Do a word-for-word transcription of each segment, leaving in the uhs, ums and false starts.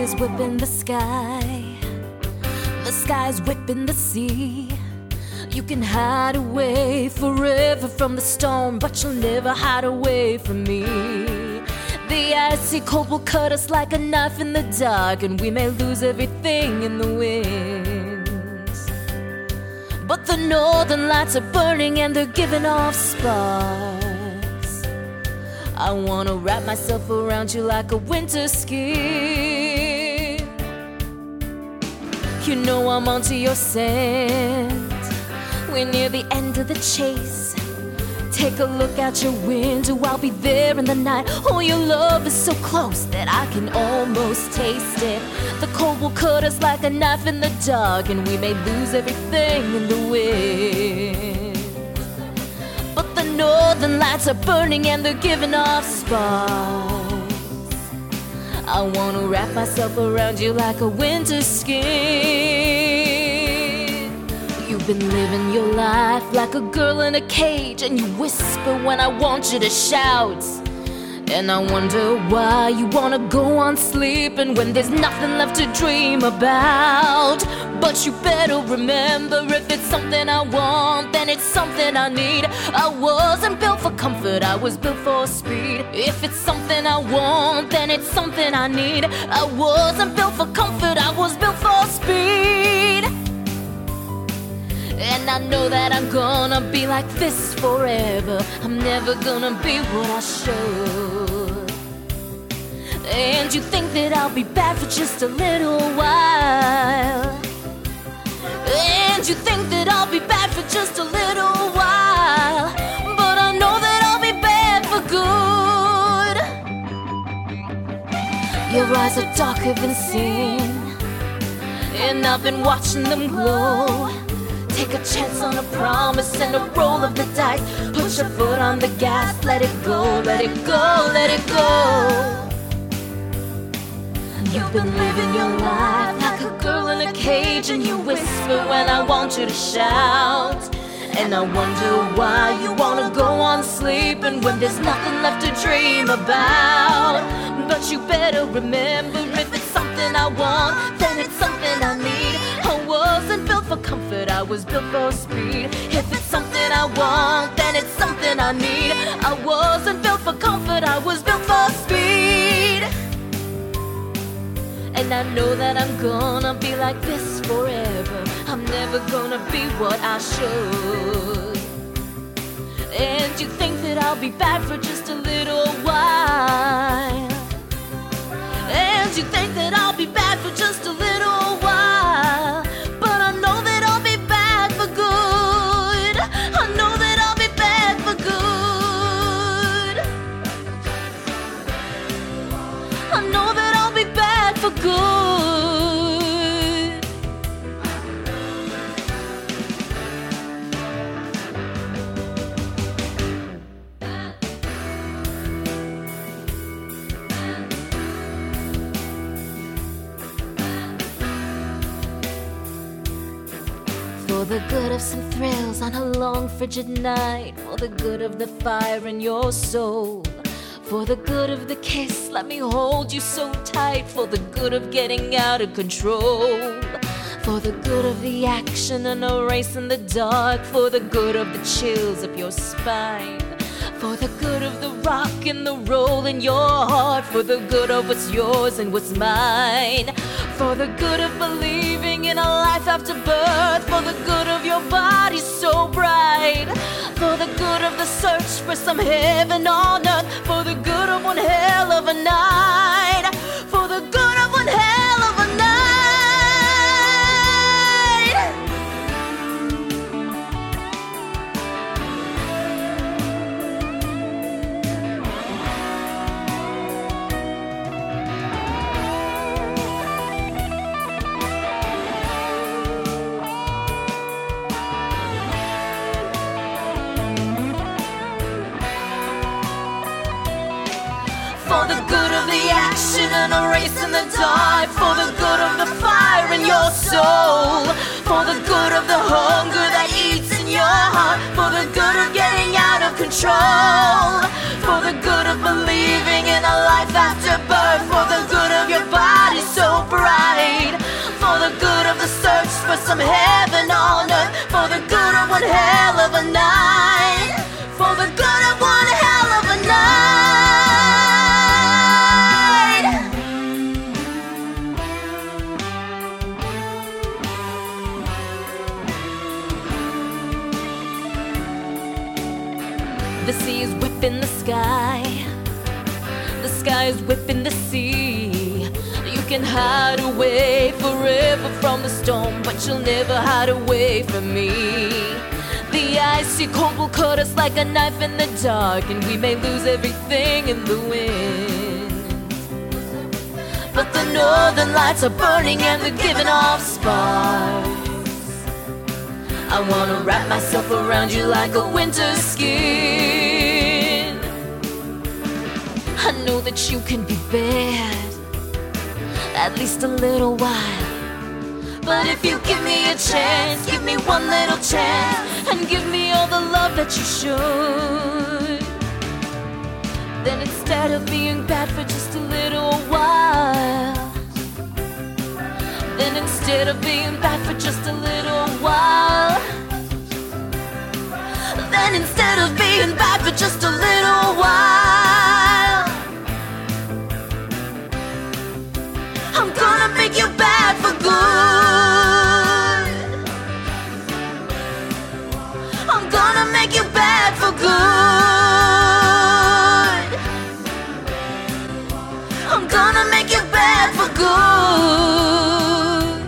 is whipping the sky, the sky's whipping the sea. You can hide away forever from the storm, but you'll never hide away from me. The icy cold will cut us like a knife in the dark, and we may lose everything in the winds. But the northern lights are burning and they're giving off sparks. I wanna wrap myself around you like a winter skin. You know I'm onto your scent. We're near the end of the chase. Take a look out your window, I'll be there in the night. Oh, your love is so close that I can almost taste it. The cold will cut us like a knife in the dark, and we may lose everything in the wind. But the northern lights are burning and they're giving off sparks. I wanna wrap myself around you like a winter skin. You've been living your life like a girl in a cage, and you whisper when I want you to shout. And I wonder why you wanna go on sleeping when there's nothing left to dream about. But you better remember, if it's something I want, then it's something I need. I wasn't built for comfort, I was built for speed. If it's something I want, then it's something I need. I wasn't built for comfort, I was built for speed. And I know that I'm gonna be like this forever. I'm never gonna be what I should. And you think that I'll be bad for just a little while. And you think that I'll be bad for just a little while. But I know that I'll be bad for good. Your eyes are darker than sin, and I've been watching them glow. Take a chance on a promise and a roll of the dice. Put your foot on the gas, let it go, let it go, let it go. You've been living your life like a girl in a cage, and you whisper when I want you to shout. And I wonder why you wanna go on sleeping when there's nothing left to dream about. But you better remember, if it's something I want, then it's something I need. I wasn't built for comfort, I was built for speed. If it's something I want, then it's something I need. I wasn't built for comfort, I was built for speed. And I know that I'm gonna be like this forever. I'm never gonna be what I should. And you think that I'll be bad for just a little while. And you think that I'll be bad for just a little while. But I know that I'll be bad for good. I know that I'll be bad for good. I know that I'll be bad for good. For the good of some thrills on a long frigid night, for the good of the fire in your soul, for the good of the kiss, let me hold you so tight, for the good of getting out of control, for the good of the action and a race in the dark, for the good of the chills up your spine, for the good of the rock and the roll in your heart, for the good of what's yours and what's mine, for the good of believing in a life after birth, for the good of your body so bright, for the good of the search for some heaven on earth, for the good of one hell of a night, for the good of one hell of a night. For the good of the action and a race in the dark, for the good of the fire in your soul, for the good of the hunger that eats in your heart, for the good of getting out of control, for the good of believing in a life after birth, for the good of your body so some heaven on earth for the good of one hell of a night. For the good of one hell of a night. The sea is whipping the sky. The sky is whipping the sea. You can hide away forever from the storm, but you'll never hide away from me. The icy cold will cut us like a knife in the dark, and we may lose everything in the wind. But the northern lights are burning and they're giving off sparks. I wanna wrap myself around you like a winter skin. I know that you can be bad, at least a little while. But if you give me a chance, give me one little chance, and give me all the love that you should, then instead of being bad for just a little while, then instead of being bad for just a little while, then instead of being bad for just a little while, I'm gonna make you bad for good. I'm gonna make you bad for good. I'm gonna make you bad for good.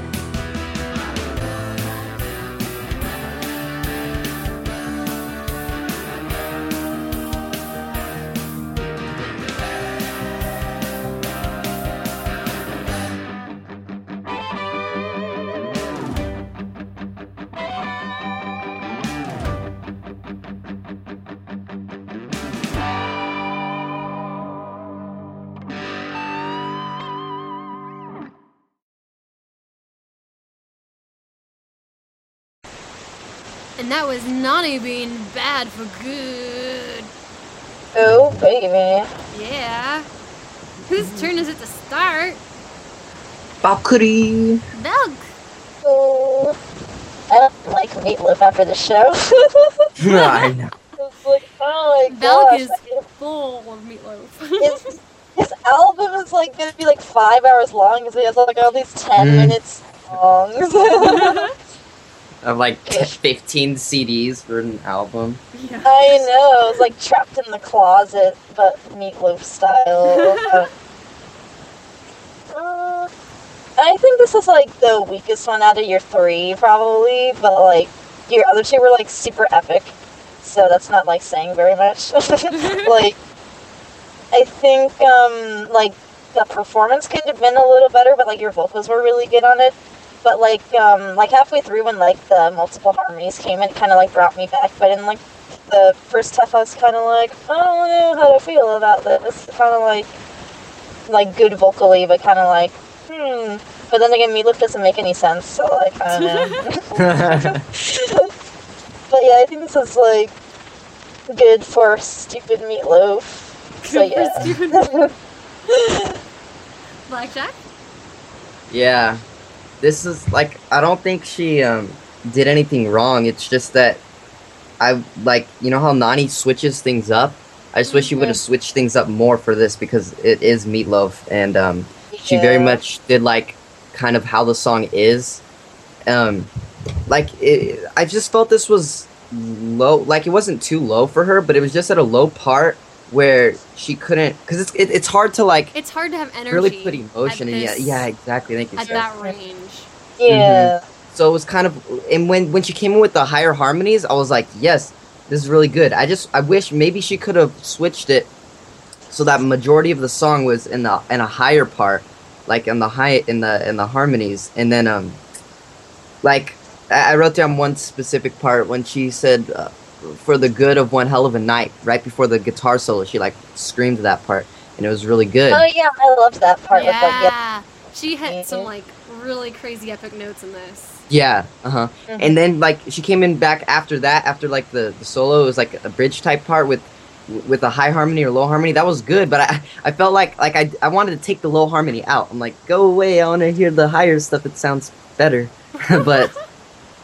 And that was Nani being bad for good. Oh, baby. Yeah. Whose turn is it to start? Valkyrie. Belk. Oh, I don't like Meatloaf after the show. I know. It's like, oh my Belk gosh. is full of meatloaf. His, his album is like gonna be like five hours long because he has like all these ten Mm. minute songs. Of like fifteen C Ds for an album. Yeah. I know, it's like trapped in the closet, but Meatloaf style. uh, I think this is like the weakest one out of your three, probably, but like your other two were like super epic, so that's not like saying very much. Like, I think um like the performance could have been a little better, but like your vocals were really good on it. But like um like halfway through when like the multiple harmonies came in, it kind of like brought me back. But in like the first half, I was kind of like, I don't know how to feel about this. Kind of like like good vocally, but kind of like hmm. But then again, Meatloaf doesn't make any sense, so like I don't know. But yeah, I think this is like good for stupid Meatloaf. So Good for yeah. stupid Blackjack? Yeah. This is like, I don't think she um did anything wrong. It's just that I like, you know how Nani switches things up? I just wish she would have switched things up more for this because it is Meatloaf, and um she very Yeah. much did like kind of how the song is. Um like it, I just felt this was low, like it wasn't too low for her, but it was just at a low part where she couldn't, because it's it, it's hard to like It's hard to have energy. really put emotion at in. Yeah, this- yeah, exactly. Thank you, At Sarah. that range. Yeah. So it was kind of, and when when she came in with the higher harmonies, I was like, yes, this is really good. I just I wish maybe she could have switched it so that majority of the song was in the in a higher part, like in the high in the in the harmonies, and then um, like I I wrote down one specific part when she said, uh, "For the good of one hell of a night," right before the guitar solo. She like screamed that part, and it was really good. Oh yeah, I loved that part. Yeah. With, like, yeah. She hit some Mhm. like really crazy epic notes in this. Yeah, uh huh. Mhm. And then like she came in back after that, after like the, the solo, it was like a bridge type part with with a high harmony or low harmony. That was good, but I I felt like like I I wanted to take the low harmony out. I'm like, go away, I want to hear the higher stuff. It sounds better. But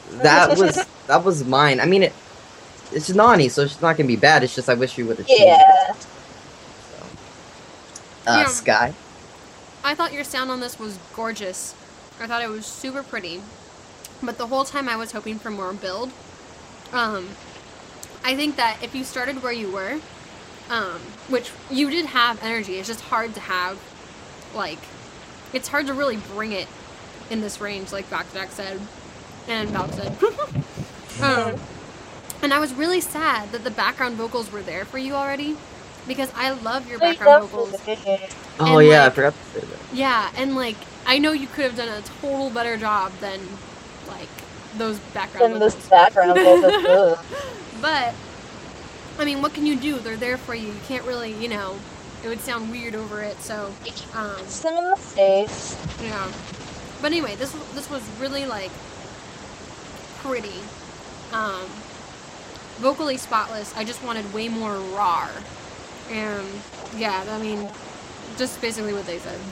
that was that was mine. I mean, it it's Nani, so it's not gonna be bad. It's just I wish you would have changed. Yeah. It. So. Uh, Yeah. Sky. I thought your sound on this was gorgeous. I thought it was super pretty. But the whole time I was hoping for more build. Um, I think that if you started where you were, um, which you did have energy, it's just hard to have, like, it's hard to really bring it in this range, like Backjack said, and Val said. um, and I was really sad that the background vocals were there for you already, because I love your background vocals. Oh And, yeah, like, I forgot to say that. Yeah, and like, I know you could have done a total better job than, like, those background And this vocals. background vocals. But, I mean, what can you do? They're there for you. You can't really, you know, it would sound weird over it, so, um, It's them in the face. yeah. But anyway, this this was really, like, pretty. Um, vocally spotless. I just wanted way more raw. And, yeah, I mean, just basically what they said.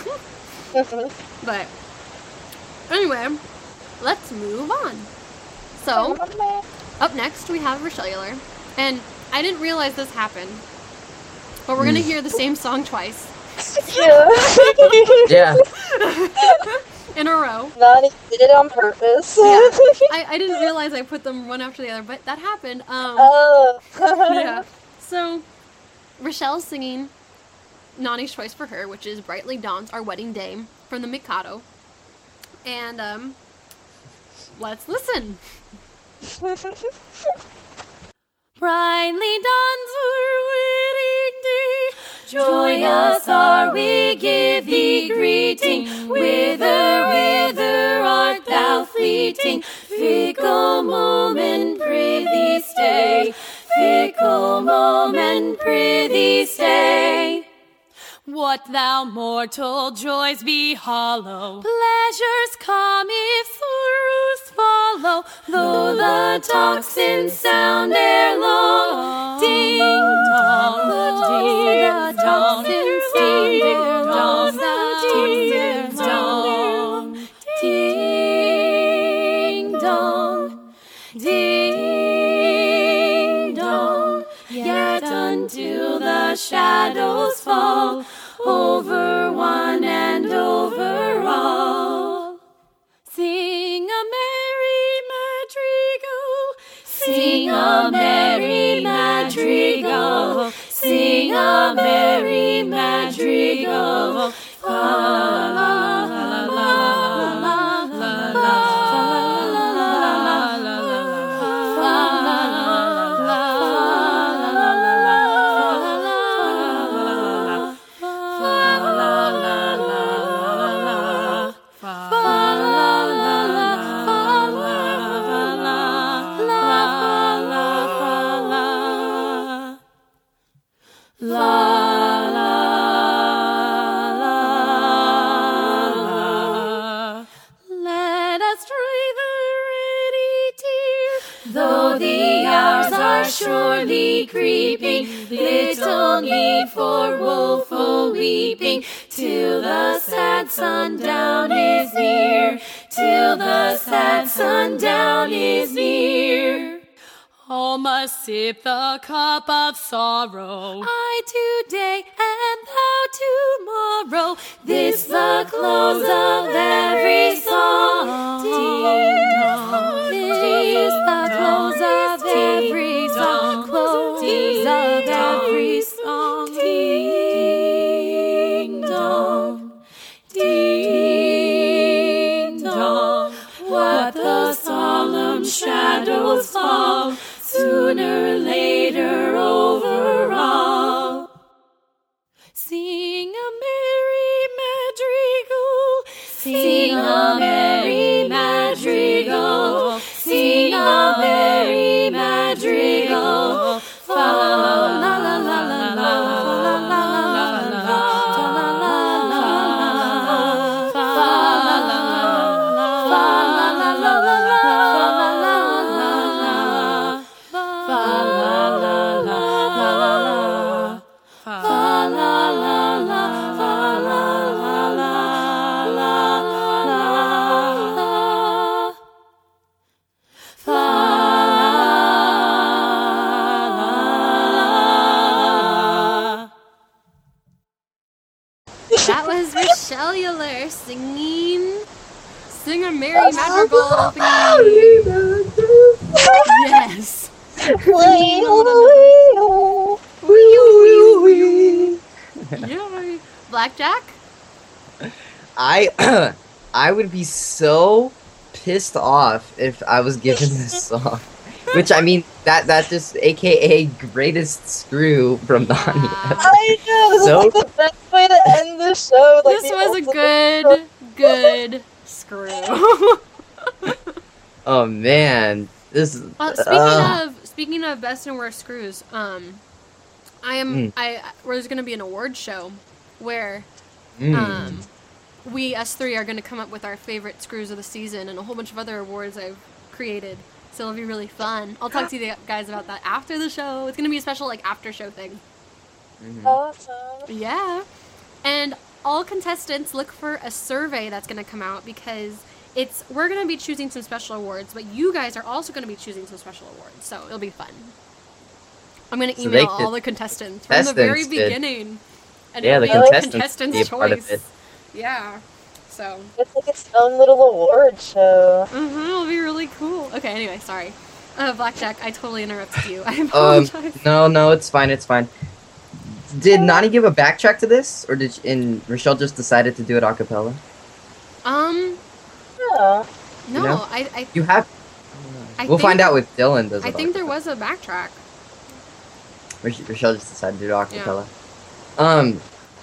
But, anyway, let's move on. So, up next we have Rochelle. And I didn't realize this happened, but we're gonna hear the same song twice Yeah. Yeah. in a row. Nani did it on purpose. Yeah. I, I didn't realize I put them one after the other, but that happened. Um, Oh. yeah. So, Rochelle's singing Nani's choice for her, which is Brightly Dawns Our Wedding Day from the Mikado. And, um, let's listen. Brightly dawns our wedding day, joyous are we, give thee greeting. Whither, whither art thou fleeting? Fickle moment, prithee stay. Fickle moment, prithee stay. What thou mortal joys be hollow, pleasures come if sorrows follow, though the tocsin sound ere long. Ding dong, the tocsin sound ere long, the tocsin sound ere long. Ding dong, ding dong, yet until the shadows fall over one and over all. Sing a merry madrigal, sing a merry madrigal, sing a merry madrigal. La la la la la la la surely creeping, little need for woeful weeping, till the sad sundown is near, till the sad sundown is near. All must sip the cup of sorrow, I today and thou tomorrow, this the close of every song. Ding dong, this the close of every song, close of every song. Ding dong, ding dong, what the solemn shadows fall, sooner or later over all. Sing a merry madrigal, sing a merry madrigal, sing a merry madrigal. Fa la la la la la la la la la. La Cellular singing Sing a Merry Madrigal theme. Yes. Yeah. Blackjack? I I would be so pissed off if I was given this song. Which I mean that that's just A K A greatest screw from Nani. I know, this So- is like the best way to end the show. Like, This the was a ultimate good, good screw. Oh man, this is. Uh, speaking uh, of speaking of best and worst screws, um, I am Mm. I where there's gonna be an award show where mm. um we us three are gonna come up with our favorite screws of the season and a whole bunch of other awards I've created. So it'll be really fun. I'll talk to you guys about that after the show. It's gonna be a special like after show thing. Mhm. Awesome. Yeah, and all contestants look for a survey that's gonna come out because. It's we're gonna be choosing some special awards, but you guys are also gonna be choosing some special awards, so it'll be fun. I'm gonna So they email could- all the contestants from the very contestants could- beginning, and Yeah, it'll the be contestants contestants' could be a part of choice. it. Yeah, so It's like its own little award show. uh-huh, it'll be really cool. Okay, anyway, sorry, uh, Blackjack, I totally interrupted you. I Um, apologize. no, no, it's fine, it's fine. Did Nani give a backtrack to this, or did she, and Rochelle just decided to do it a cappella? Um, Yeah. no, You know? I, I, You have. I we'll think, find out if Dylan does it. I a think there cappella. was a backtrack. Roch- Rochelle just decided to do it a cappella. Um,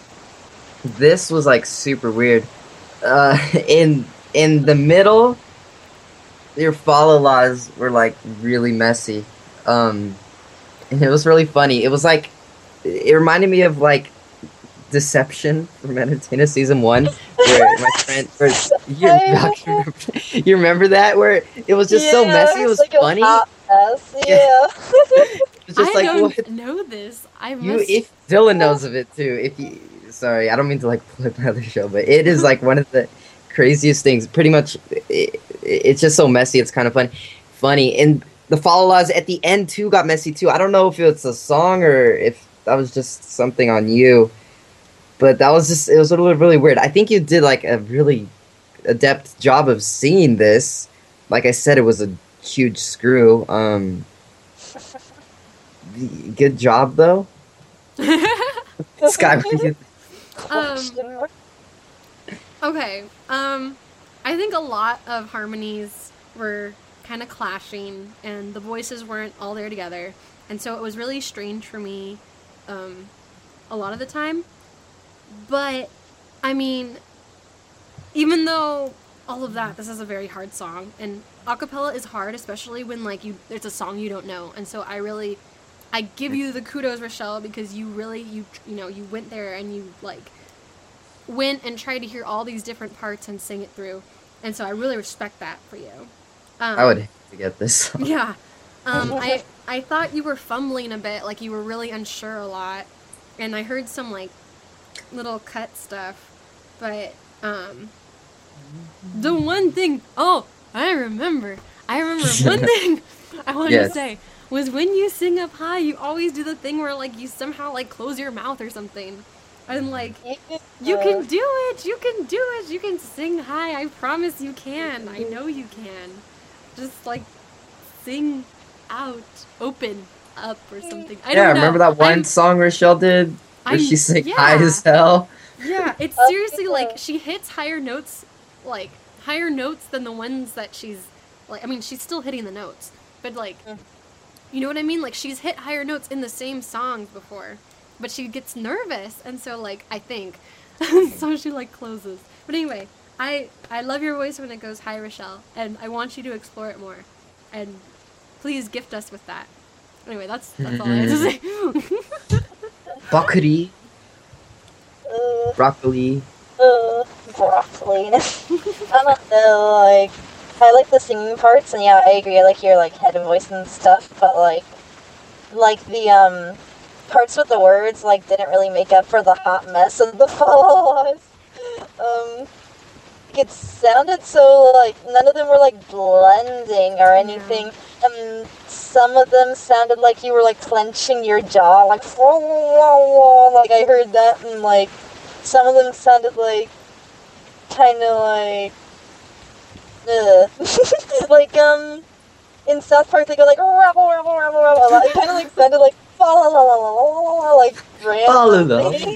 this was like super weird. Uh, in in the middle, your follow laws were like really messy. Um, and it was really funny. It was like it reminded me of like Deception from Entertainer season one, where my friend, where you, you remember that where it was just so Yeah, messy. It was like funny. A hot mess. Yeah. Yeah. It was just I like don't what. know this. I You, must. if Dylan knows of it too, if you, sorry, I don't mean to like flip another show, but it is like one of the craziest things. Pretty much, it, it's just so messy. It's kind of fun, funny, and the follow laws at the end too got messy too. I don't know if it's a song or if that was just something on you, but that was just it was a little really weird. I think you did like a really adept job of singing this. Like I said, it was a huge screw. Um, good job though. Sky, what do you- Um, Okay. Um, I think a lot of harmonies were kind of clashing, and the voices weren't all there together, and so it was really strange for me, um, a lot of the time. But I mean, even though all of that, this is a very hard song, and acapella is hard, especially when like you it's a song you don't know, and so I really. I give you the kudos, Rochelle, because you really you you know you went there and you like went and tried to hear all these different parts and sing it through, and so I really respect that for you. Um, I would hate to get this. Yeah, um, I I thought you were fumbling a bit, like you were really unsure a lot, and I heard some like little cut stuff, but um, the one thing oh I remember I remember one thing I wanted Yes. to say. Was when you sing up high, you always do the thing where like you somehow like close your mouth or something. And like you can do it, you can do it, you can sing high. I promise you can. I know you can. Just like sing out, open up or something. I Yeah, don't know. remember that one I'm- song Rochelle did where I'm- she sang yeah. high as hell? Yeah, it's Oh, seriously yeah. like she hits higher notes, like higher notes than the ones that she's like. I mean, she's still hitting the notes, but like, Mm. you know what I mean? Like she's hit higher notes in the same songs before, but she gets nervous, and so like I think, so she like closes. But anyway, I I love your voice when it goes high, Rochelle, and I want you to explore it more, and please gift us with that. Anyway, that's that's all I have to say. Bakuri, Uh, broccoli. uh, broccoli. I don't know, like, I like the singing parts, and yeah, I agree, I like your, like, head and voice and stuff, but, like, like, the, um, parts with the words, like, didn't really make up for the hot mess of the follow-ons. Um, it sounded so, like, none of them were, like, blending or anything. Um, some of them sounded like you were, like, clenching your jaw, like, like, I heard that, and, like, some of them sounded like kind of like, ugh. Like, um, in South Park they go like, rabble, rabble, rabble, rabble, a lot. It kind of like sounded like, fa la la la la la la la, like, randomly.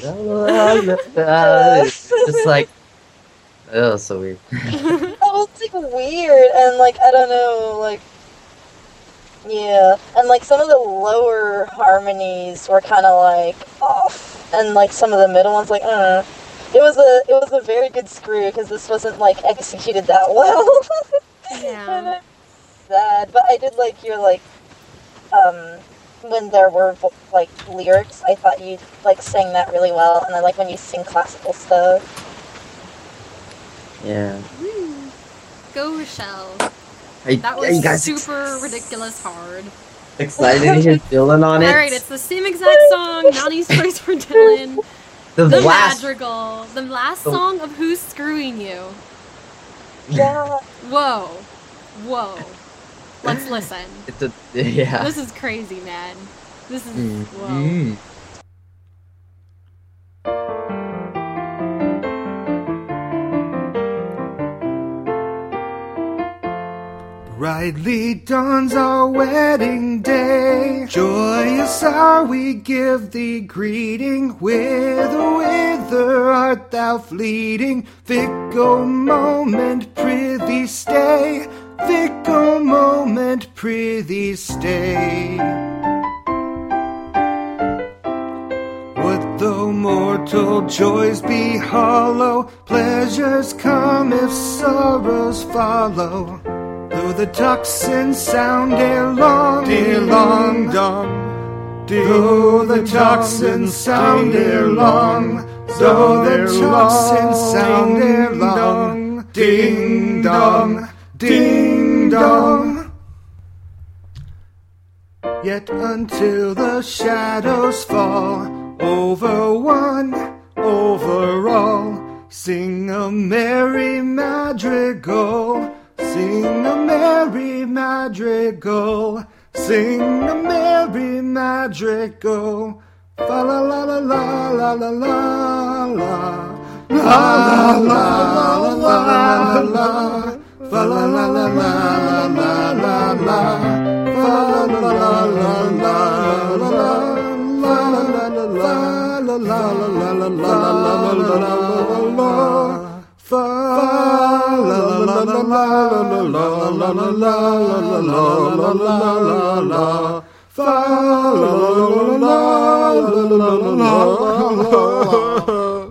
Just like, oh, so weird. That was like weird, and like, I don't know, like, yeah, and like some of the lower harmonies were kind of like off, and like some of the middle ones, like, I don't know. It was a it was a very good screw because this wasn't like executed that well. Yeah. Sad, but I did like your like um when there were like lyrics. I thought you like sang that really well, and I like when you sing classical stuff. Yeah. Woo. Go Rochelle. Hey, That are you was guys super ridiculous hard. excited to hear Dylan on it? Alright, it's the same exact song, Nani's choice for Dylan. the, The last. Madrigal. The last The- song of Who's Screwing You. Yeah. Whoa. Whoa. Let's listen. It's a yeah. This is crazy, man. This is Mm. whoa. Mm. Brightly dawns our wedding day. Joyous are we give thee greeting. Whither, whither art thou fleeting? Fickle moment, prithee stay. Fickle moment, prithee stay. What though mortal joys be hollow? Pleasures come if sorrows follow. Though the tocsin sound ere long, ere long, dong. Though the tocsin sound ere long, though the tocsin sound ere long, ding dong, ding dong. Yet until the shadows fall over one, over all, sing a merry madrigal. Sing a merry madrigal, sing a merry madrigal. Fa la la la la la la la la. La la la la la la. Fa la la la la la la la. Fa la la la la la la. La la la la la la la la la la la. Fa la la la la la la la la la la la la la. Fa la la la la la la la.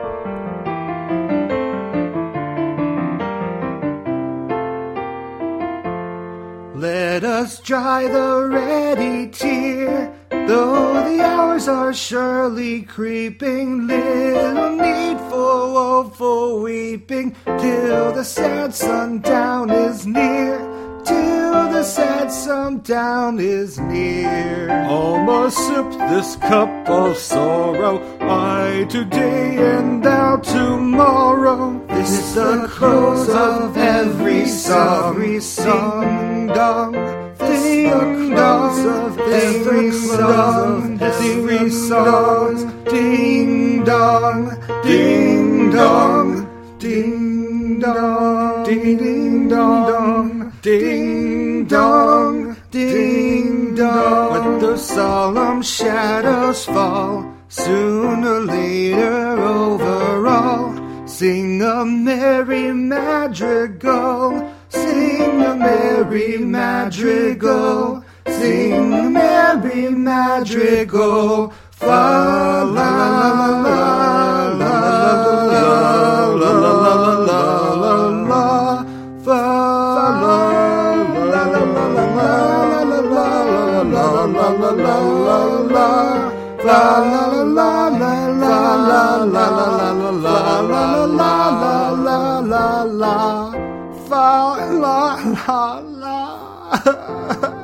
Let us dry the ready tear, though the hours are surely creeping. Little need for woeful weeping, till the sad sundown is near. Till the sad sundown is near. All must sip this cup of sorrow, I today and thou tomorrow. This is the close of every song. Ding dong, ding dong, of every song, every song. Ding dong, ding dong, ding dong, ding dong, ding dong, ding dong. When the solemn shadows fall, sooner or later over all, sing a merry madrigal. Sing a merry madrigal, sing a merry madrigal. Fa la la la la la la la la la. Fa la la la la la la la la la la la. Fa la la la la la la la la la la la la la. Fa la la la.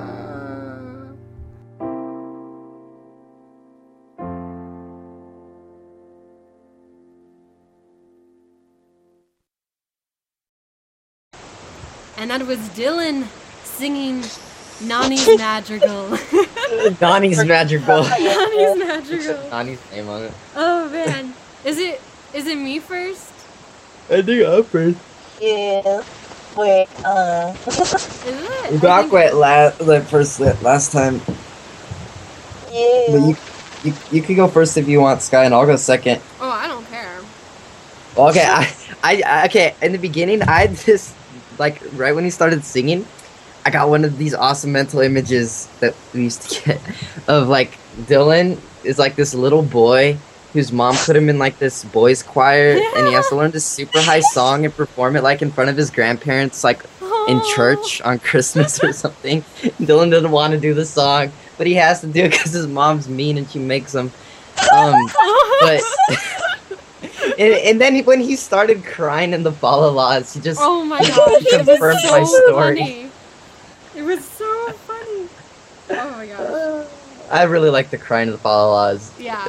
And that was Dylan singing Nani's Madrigal. Donnie's Madrigal. Nani's Madrigal. Donnie's name on it. Oh man. Is it is it me first? I think I'm first. Yeah. Wait, uh... Is it? We I got think- quite la- like first lit last time. yeah. But you, you, you could go first if you want, Sky, and I'll go second. Oh, I don't care. Well, okay, I, I, I, okay. In the beginning, I had this, like, right when he started singing, I got one of these awesome mental images that we used to get of like Dylan is like this little boy whose mom put him in like this boys choir, and he has to learn this super high song and perform it like in front of his grandparents, like in church on Christmas or something. Dylan didn't want to do the song, but he has to do it because his mom's mean and she makes him. Um, but and, and then when he started crying in the Fa La Las, he just Oh my gosh, it was confirmed so my story. funny. It was so funny. Oh my gosh. I really like the crying in the Fa La Las. Yeah.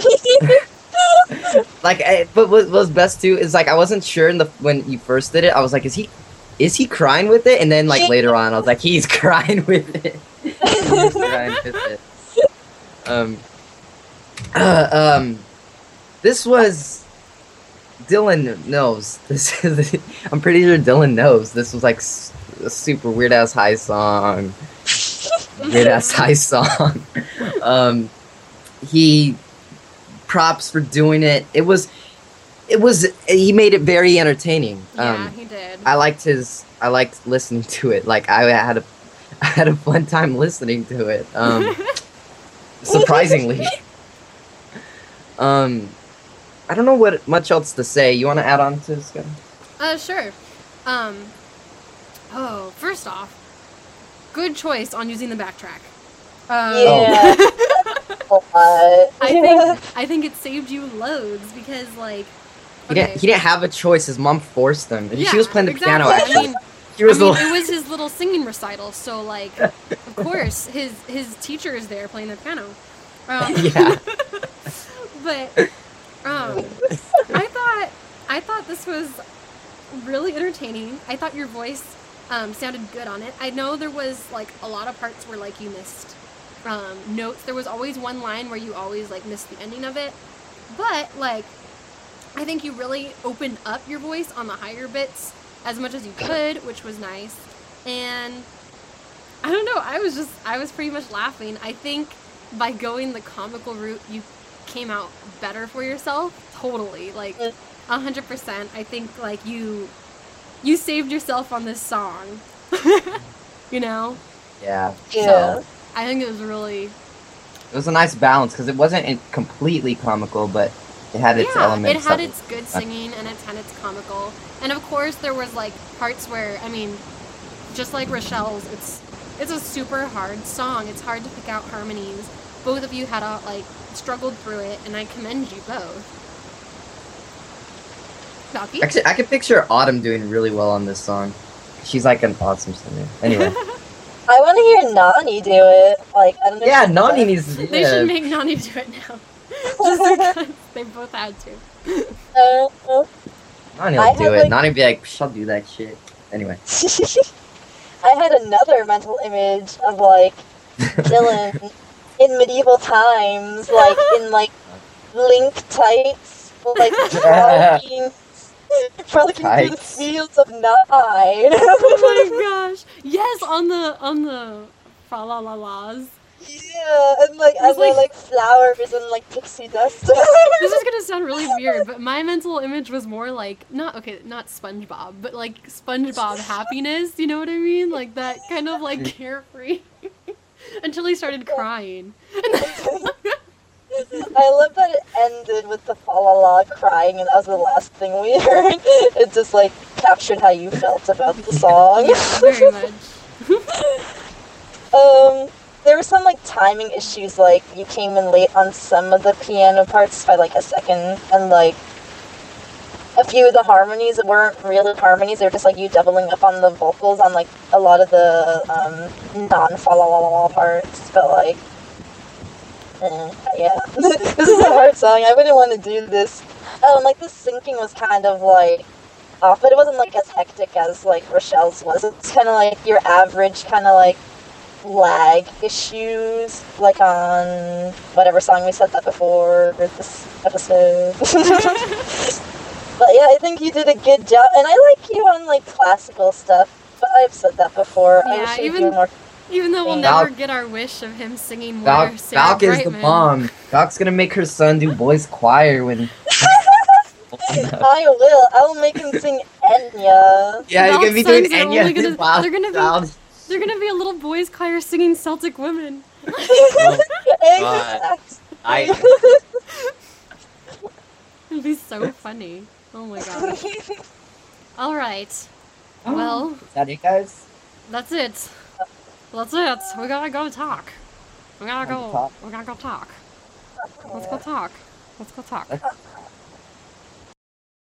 Like, I, but what was best too is like I wasn't sure in the when you first did it. I was like, is he, is he crying with it? And then like later on, I was like, he's crying with it. He's crying with it. Um. Uh, um. This was. Dylan knows. This is. I'm pretty sure Dylan knows. This was like s- a super weird ass high song. Weird ass high song. Um. He. Props for doing it. It was, it was. He made it very entertaining. Yeah, Um, he did. I liked his. I liked listening to it. Like I had a, I had a fun time listening to it. Um, surprisingly. um, I don't know what much else to say. You want to add on to this guy? Uh, sure. Um, oh, first off, good choice on using the backtrack. Um, Yeah. What? I think I think it saved you loads because like He didn't. He didn't have a choice. His mom forced him. And she was Yeah, playing the exactly. piano. Actually, I mean, she was I mean, the. it was his little singing recital, so like, of course, his his teacher is there playing the piano. Um, Yeah. But um, I thought I thought this was really entertaining. I thought your voice um, sounded good on it. I know there was like a lot of parts where like you missed um, notes. There was always one line where you always like missed the ending of it, but like I think you really opened up your voice on the higher bits as much as you could, which was nice. And I don't know, I was just I was pretty much laughing. I think by going the comical route, you came out better for yourself. Totally, like a hundred percent. I think like you you saved yourself on this song. You know, Yeah. Yeah. So I think it was really it was a nice balance because it wasn't in- completely comical, but it had its yeah. elements. It had that- its good singing and it had its comical, and of course there was like parts where I mean, just like Rochelle's, it's it's a super hard song. It's hard to pick out harmonies. Both of you had a, like struggled through it, and I commend you both. Valky? Actually, I could picture Autumn doing really well on this song. She's like an awesome singer. Anyway. I want to hear Nani do it. Like, I don't know. Yeah, if she Nani does. needs to. They Yeah. should make Nani do it now. Just because they both had to. Uh, uh, Nani I will do had, it. like- Nani will be like, I'll do that shit. Anyway. I had another mental image of like Dylan in medieval times, like in like link tights, like walking, frolicking through the Tights. fields of Nine. Oh my gosh! Yes, on the on the fa la la las. Yeah, and like was and like, like- like flowers and like pixie dust. This is gonna sound really weird, but my mental image was more like not okay, not SpongeBob, but like SpongeBob happiness. You know what I mean? Like that kind of like carefree. Until he started crying. I love that it ended with the fa la la crying, and that was the last thing we heard. It just like captured how you felt about the song. Yeah, very much. Um, there were some like timing issues, like you came in late on some of the piano parts by like a second, and like a few of the harmonies weren't really harmonies, they were just like you doubling up on the vocals on like a lot of the um, non-fa la la la parts, but like, eh, yeah. This is a hard song, I wouldn't want to do this. Oh, and like the syncing was kind of like off, but it wasn't like as hectic as like Rochelle's was. It's kind of like your average kind of like lag issues, like on whatever song we said that before this episode. But yeah, I think you did a good job, and I like you on like classical stuff. But I've said that before. I Yeah, wish you even- were more. Even though we'll Val- never get our wish of him singing more Val- Sarah Valk is the Brightman. mom. Valk's gonna make her son do boys choir when. I will. I will make him sing Enya. Yeah, you're Val's gonna be doing sons are Enya. only gonna- Val- they're gonna be- Val- They're gonna be a little boys' choir singing Celtic women. Exact. I It'll be so funny. Oh my god. Alright. Well, Is that it, guys? that's it. That's it. We gotta go talk. We gotta Gotta go. talk. We gotta go talk. Let's go talk. Let's go talk. Let's